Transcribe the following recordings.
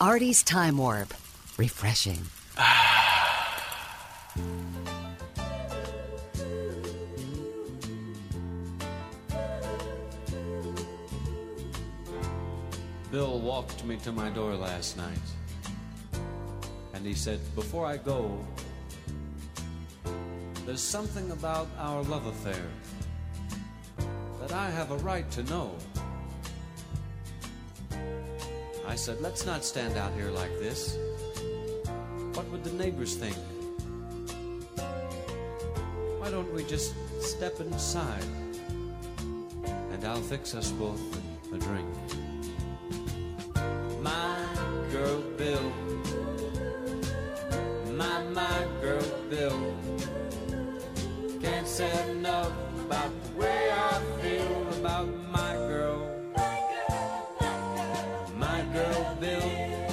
Artie's Time Warp. Refreshing. Bill walked me to my door last night, and he said, "Before I go, there's something about our love affair that I have a right to know." I said, "Let's not stand out here like this. What would the neighbors think? Why don't we just step inside, and I'll fix us both a drink." My girl Bill, my girl Bill, can't say enough about the way I feel about my girl Bill.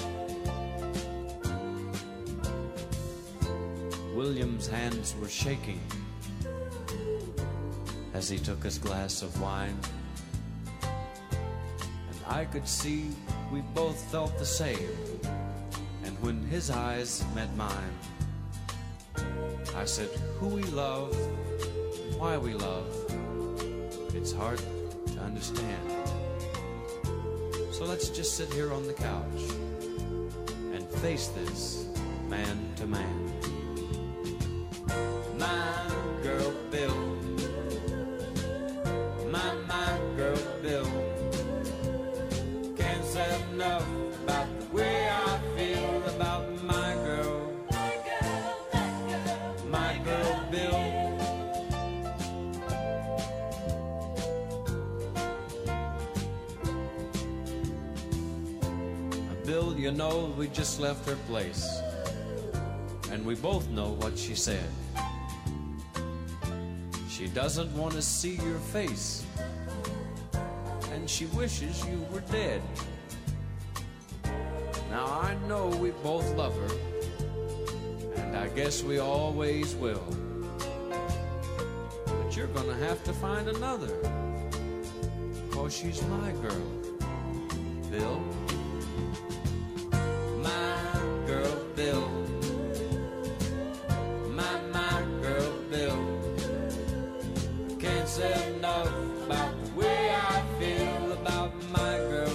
William's hands were shaking as he took his glass of wine, and I could see we both felt the same. And when his eyes met mine, I said, "Who we love, why we love, it's hard to understand. So let's just sit here on the couch and face this man to man." My girl Bill, my girl Bill, can't say enough about the way I feel about my girl Bill. Bill, you know, we just left her place, and we both know what she said. She doesn't want to see your face, and she wishes you were dead. Now I know we both love her, and I guess we always will. But you're gonna have to find another, 'cause she's my girl, Bill. My girl Bill, my girl Bill, can't say enough about the way I feel about my girl.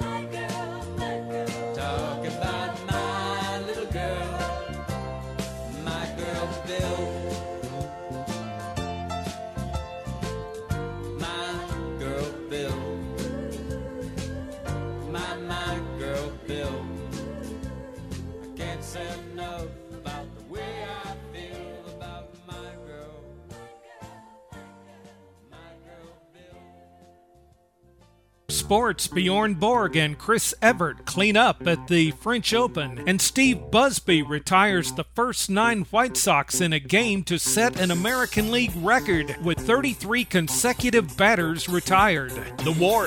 Talk about my little girl, my girl Bill. My girl Bill, my girl Bill, I can't say enough about the way I feel about my girl. Sports, Bjorn Borg and Chris Evert clean up at the French Open, and Steve Busby retires the first 9 White Sox in a game to set an American League record, with 33 consecutive batters retired. The Warp.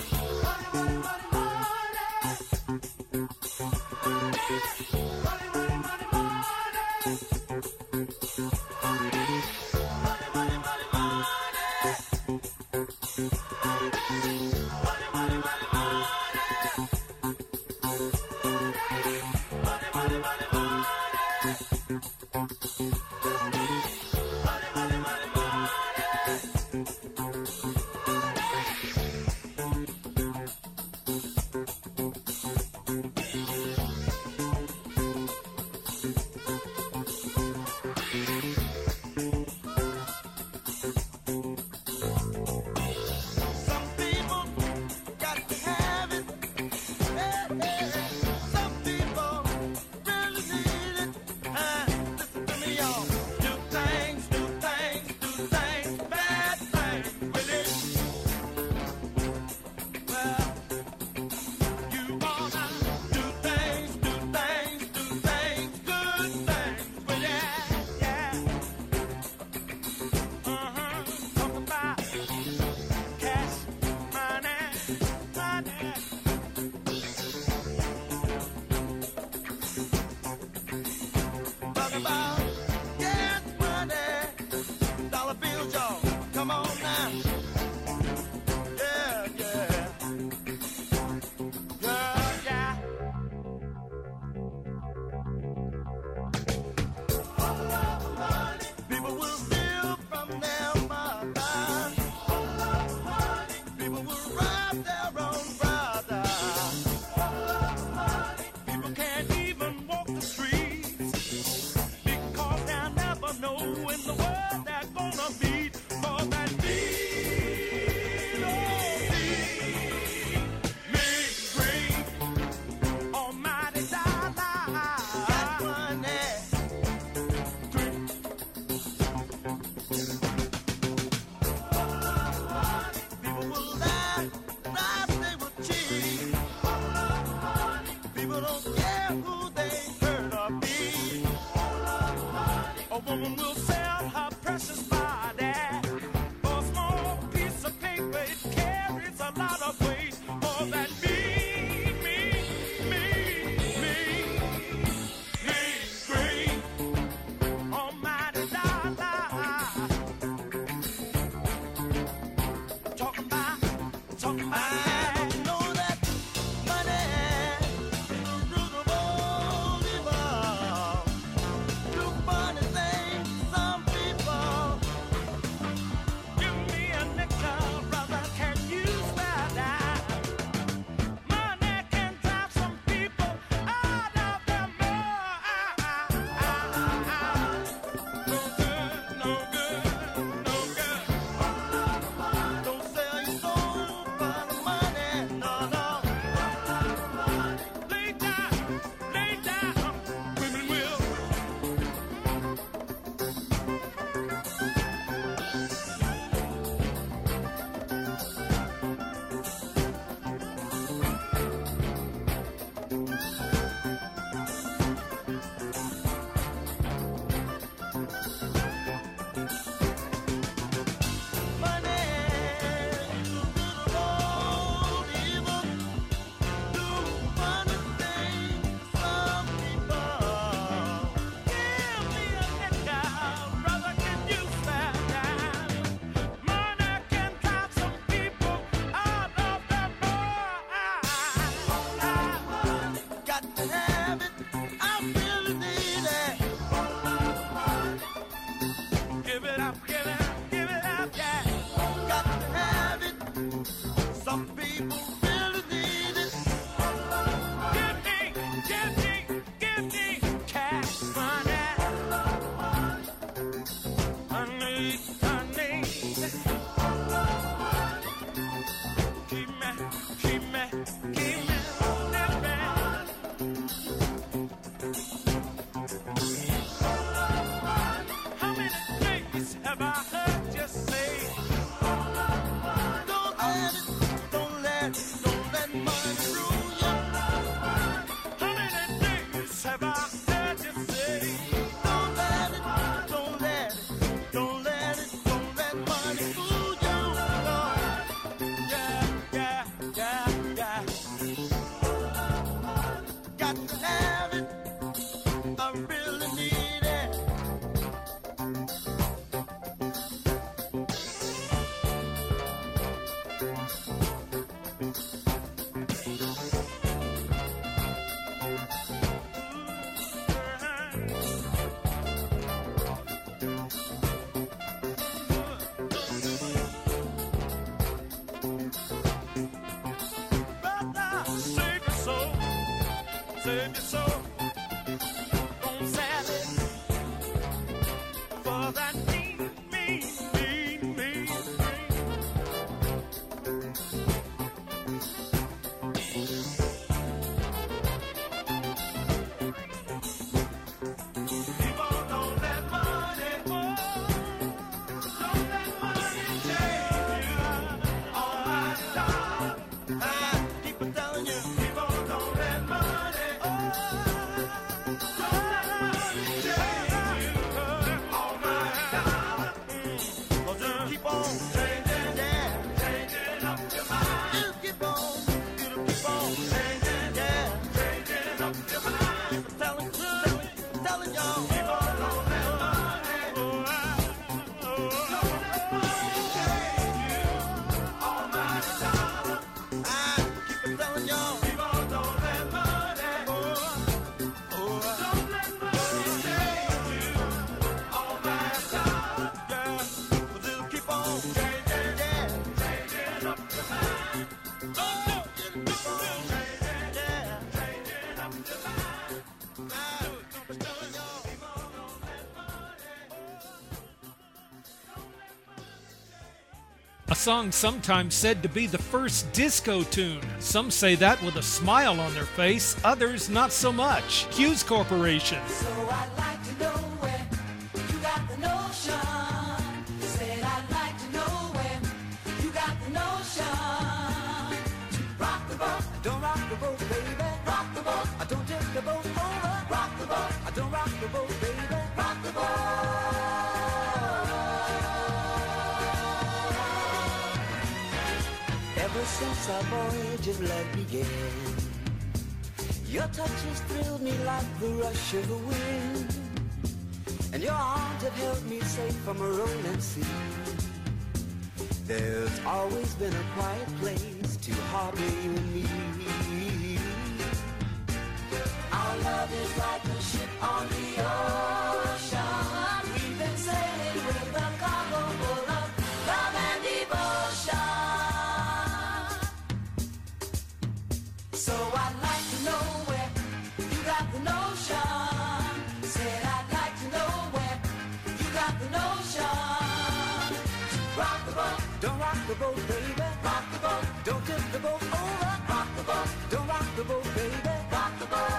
I song sometimes said to be the first disco tune. Some say that with a smile on their face, others not so much. Hughes Corporation. So I'd like to know where you got the notion. Said I'd like to know where you got the notion. Rock the boat, don't rock the boat, baby. Rock the boat, I don't tip the boat over. Rock the boat, I don't rock the boat, baby. Rock the boat. Ever since our voyage of love began, your touch has thrilled me like the rush of the wind, and your arms have held me safe from a rolling sea. There's always been a quiet place to harbor you and me. Our love is like a ship on the ocean. We've been sailing with a cargo full of love and devotion. So I'd like to know where you got the notion. Said I'd like to know where you got the notion. Rock the boat, don't rock the boat, baby. Rock the boat, don't tip the boat over. Rock the boat, don't rock the boat, baby. Rock the boat.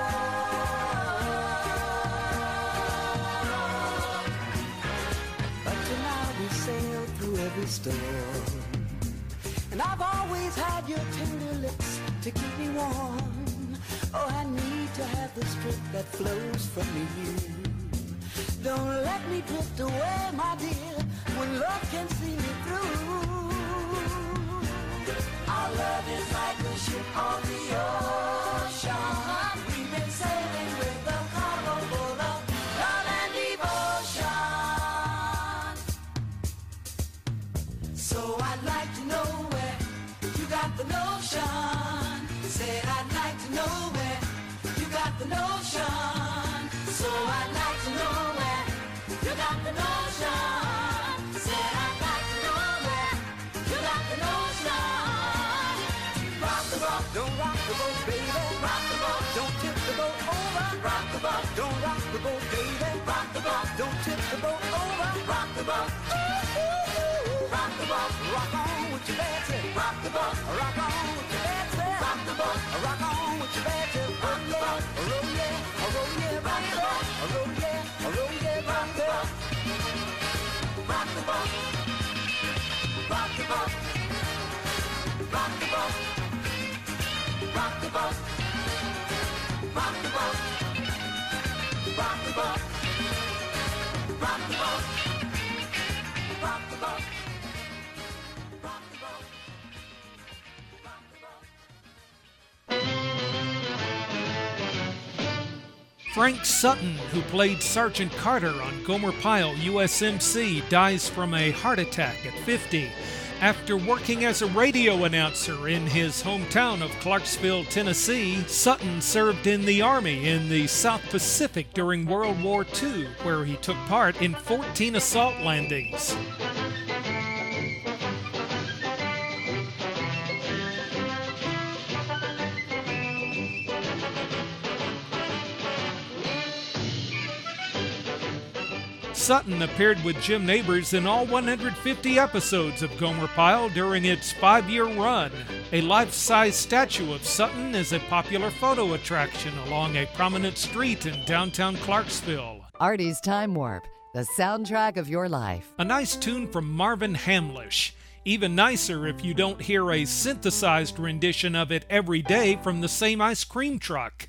Up to now we sailed through every storm, and I've always had your tender lips to keep me warm. Oh, I need to have the strength that flows from you. Don't let me drift away, my dear, when love can see me through. Our love is like a ship on the ocean. We've been sailing with a cargo full of love and devotion. So I'd like to know where you got the notion. Said I'd like to know where you got the notion. So I'd like to know where you got the notion. Said I'd like to know where you got the notion. Rock the boat, don't rock the boat, baby. Rock the boat, don't tip the boat over. Rock the boat, don't rock the boat, baby. Rock the boat, don't tip the boat over. Rock the boat, ooh, ooh, ooh. Rock the boat, rock on with your bad tip. Rock the boat, rock on with your bad tip. Rock the boat, rock on with your bad tip. Rock the boat, roll yeah, roll yeah, rock the boat, roll yeah, roll yeah, rock the boat. Rock the boat, rock the boat, rock the boat, rock the boat, rock the boat, rock the boat, rock the boat, rock the boat. Frank Sutton, who played Sergeant Carter on Gomer Pyle USMC, dies from a heart attack at 50 after working as a radio announcer in his hometown of Clarksville, Tennessee. Sutton served in the Army in the South Pacific during World War II, where he took part in 14 assault landings. Sutton appeared with Jim Nabors in all 150 episodes of Gomer Pyle during its 5-year run. A life-size statue of Sutton is a popular photo attraction along a prominent street in downtown Clarksville. Artie's Time Warp, the soundtrack of your life. A nice tune from Marvin Hamlish. Even nicer if you don't hear a synthesized rendition of it every day from the same ice cream truck.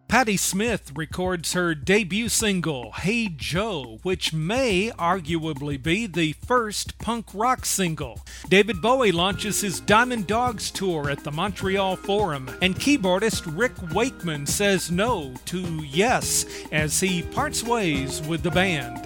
Patti Smith records her debut single, Hey Joe, which may arguably be the first punk rock single. David Bowie launches his Diamond Dogs tour at the Montreal Forum, and keyboardist Rick Wakeman says no to yes as he parts ways with the band.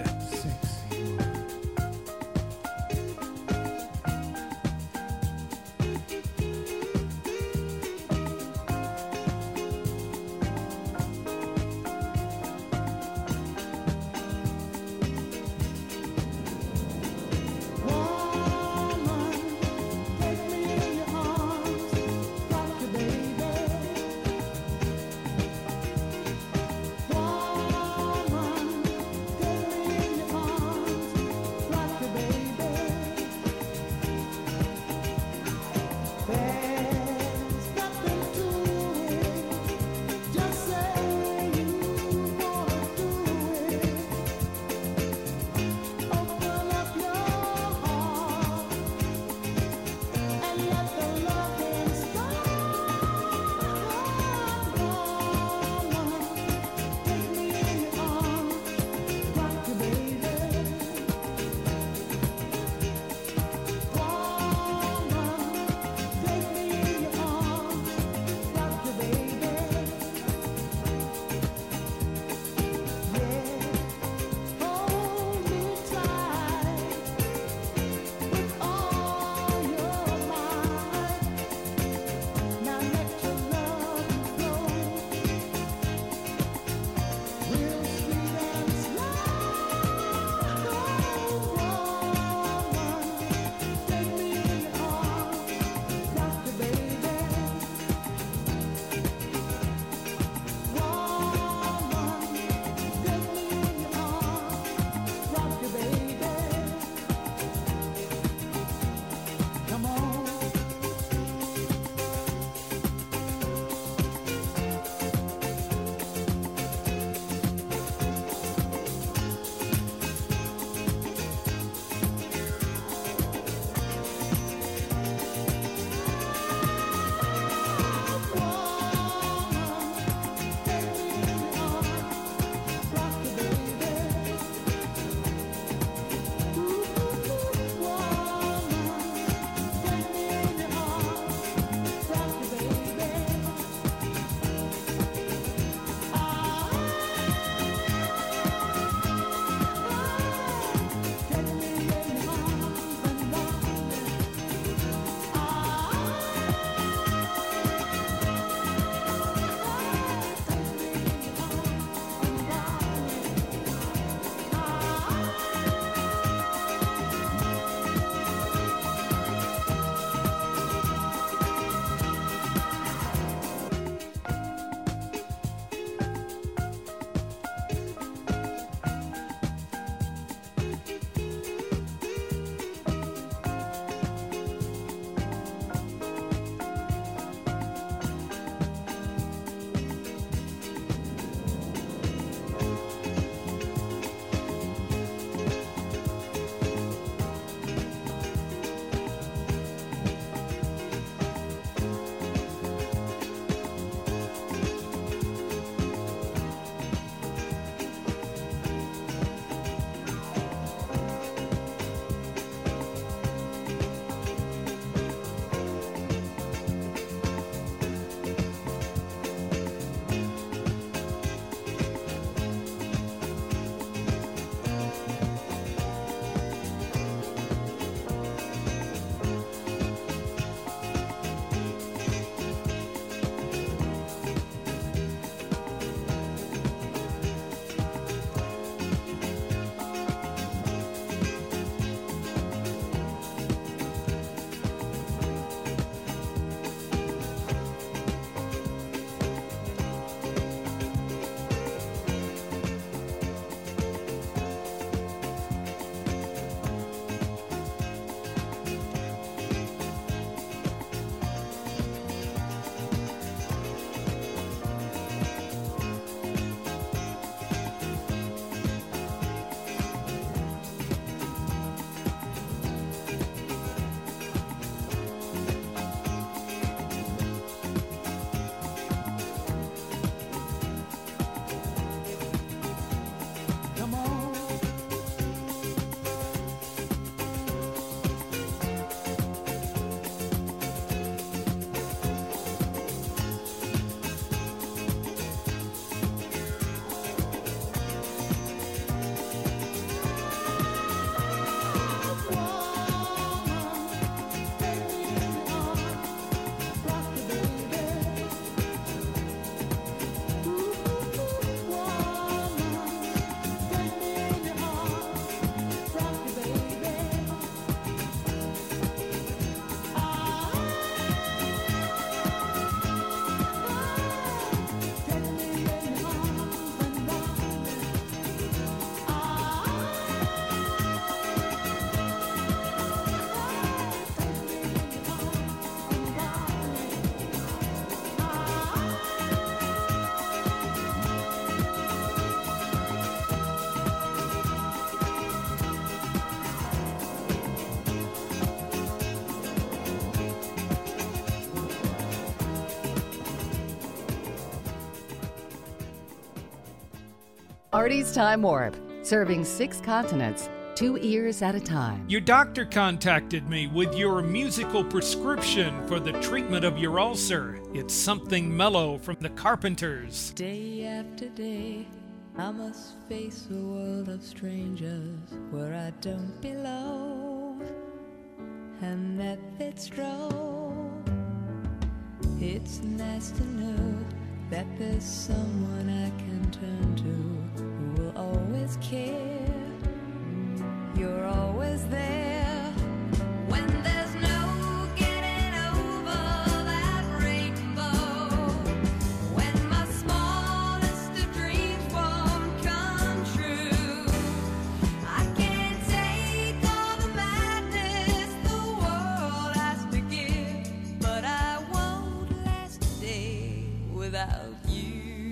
Artie's Time Warp, serving 6 continents, 2 ears at a time. Your doctor contacted me with your musical prescription for the treatment of your ulcer. It's Something Mellow from the Carpenters. Day after day, I must face a world of strangers where I don't belong, and that it's wrong. It's nice to know that there's someone I can turn to who will always care. You're always there when there's no getting over that rainbow. When my smallest of dreams won't come true, I can't take all the madness the world has to give, but I won't last a day without you.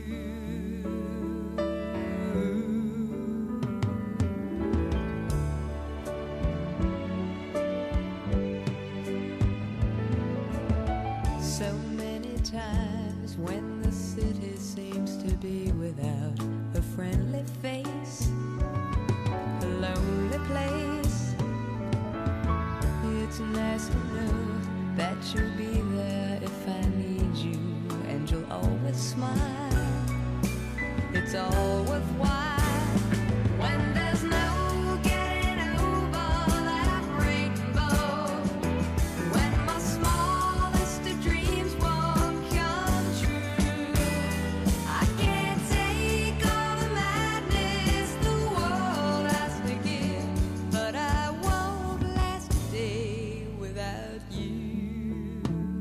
So many times when the city seems to be without a friendly face, a lonely place, it's nice to know that you'll be there if I need you, and you'll always smile. It's all worthwhile when there's no getting over that rainbow. When my smallest of dreams won't come true, I can't take all the madness the world has to give, but I won't last a day without you.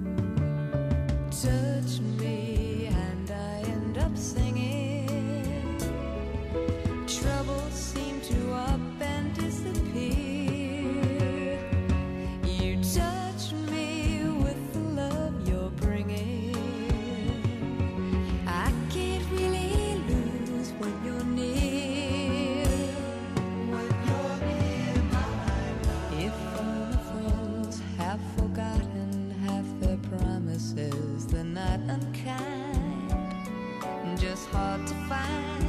Touch me and I end up singing. Troubles seem to up and disappear. You touch me with the love you're bringing. I can't really lose when you're near. When you're near, my love. If all my friends have forgotten half their promises, they're not unkind, just hard to find.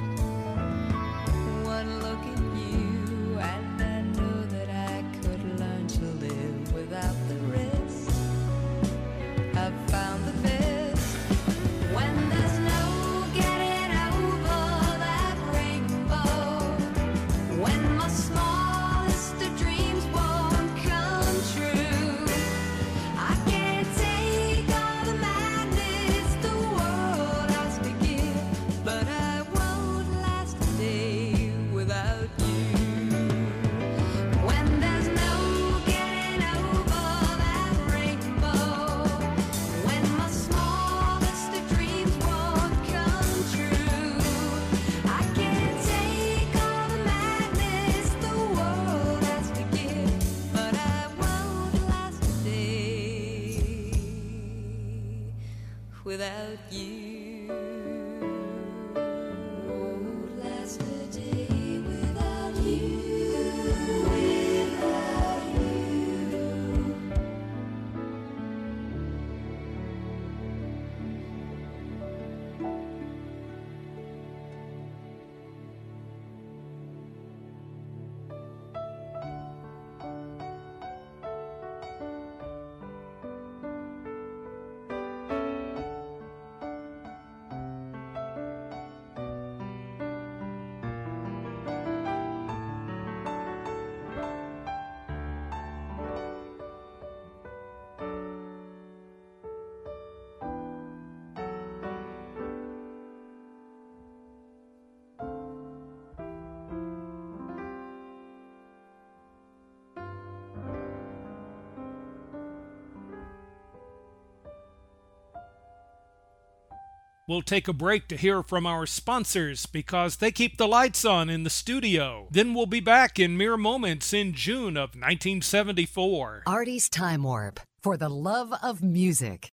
One look at you and I know that I could learn to live without the rest. I've found the best when there's no getting over that rainbow. When my smallest of dreams won't come true, I can't take all the madness the world has to give, but I won't last a day without you. When there's no getting over that rainbow, when my smallest of dreams won't come true, I can't take all the madness the world has to give, but I won't last a day without you. Won't last a day without you, without you. We'll take a break to hear from our sponsors because they keep the lights on in the studio. Then we'll be back in mere moments in June of 1974. Artie's Time Warp, for the love of music.